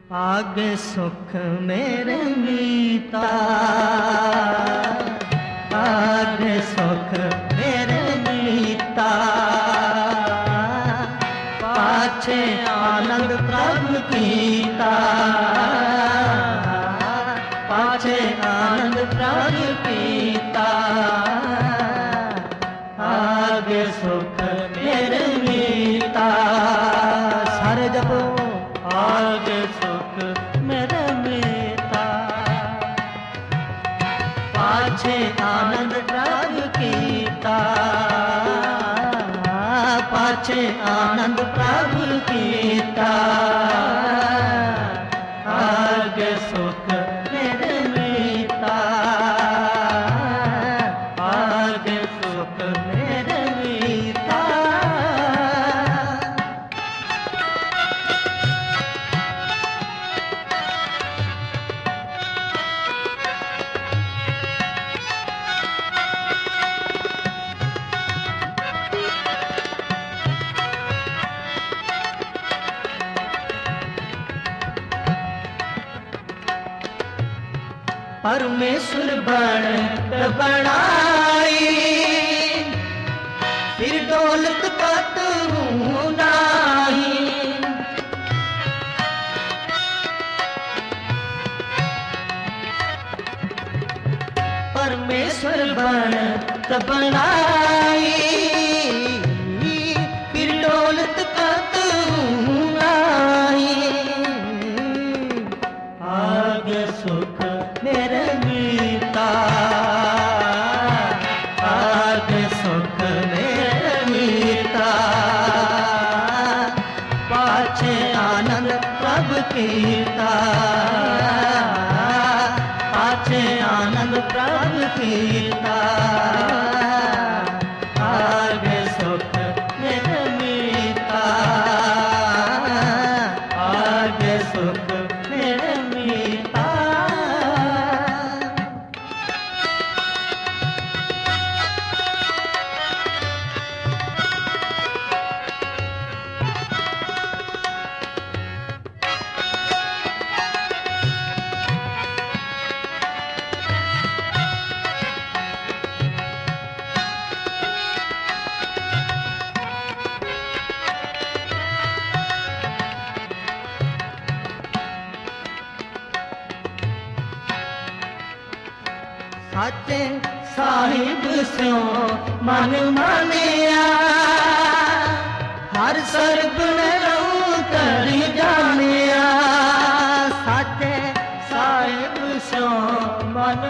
आगे सुख मेरे मीता, आगे सुख मेरे मीता, पाछे आनंद प्रभु कीता, पाछे आनंद प्रभु कीता, आगे सुख मेरे मीता। सारे जपो आगे सुख मेरे मीता, पाछे आनंद प्रभु कीता, पाछे आनंद प्रभु कीता, आगे सुख मेरे मीता, आगे सुख मेरे मीता। परमेश्वर बन बनाई, फिर दौलत कतहूँ नाही। परमेश्वर बन बनाई, फिर दौलत कतहूँ नाही। आगे सुख मेरे मीता, आगे सुख मेरे मीता, पाछे आनंद प्रभु कीता, पाछे आनंद प्रभु कीता, आगे सुख मेरे मीता, आगे सुख मेरे मीता। साचे साहिब स्यो मन मानिया, हर सर्ब ने रहूं तरी जानिया। साचे साहिब स्यो मन,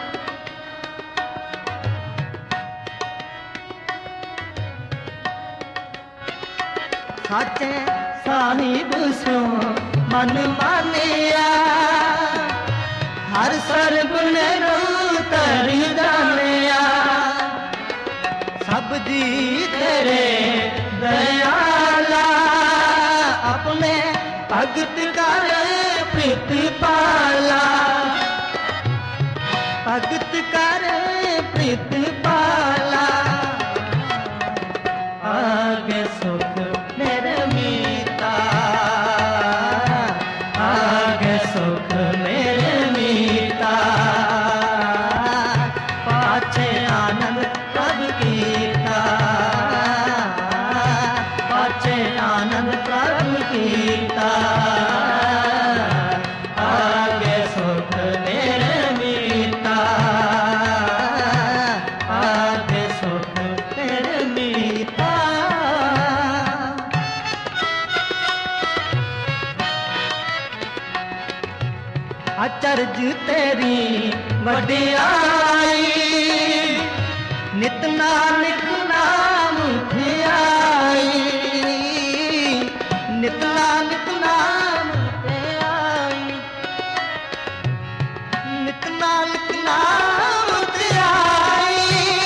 साचे साहिब स्यो मन मानिया, हर सर्ब ने रहूं तरी जानिया। सब जी तेरे दयाला, अपने भगत कर प्रीत पाला, भगत कर प्रीत पाला। आगे सुख मेरे मीता, आगे सुख मेरे मीता, पाछे आनंद प्रभु कीता, पाछे आनंद प्रभु कीता, आगे सुख मेरे मीता, आगे सुख मेरे मीता। अचरज तेरी वडियाई, नित नानक नाम धियाई, नित नानक नाम धियाई, नित नानक नाम धियाई,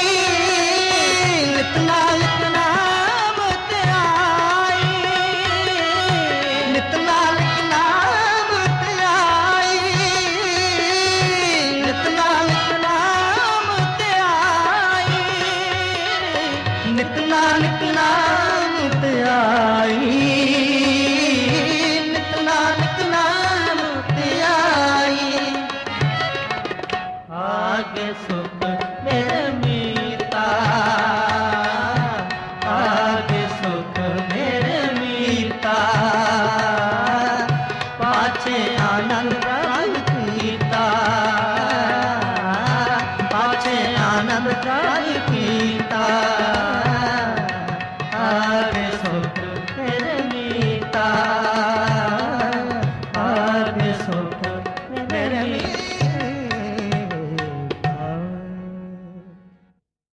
नित नानक नाम धियाई, नित नानक नाम धियाई, नित नानक नाम धियाई। आगे सुख मेरे मीता, आगे सुख मेरे मीता, पाछे आनंद राज कीता, पाछे आनंद राज कीता, आगे सुख मेरे मीता।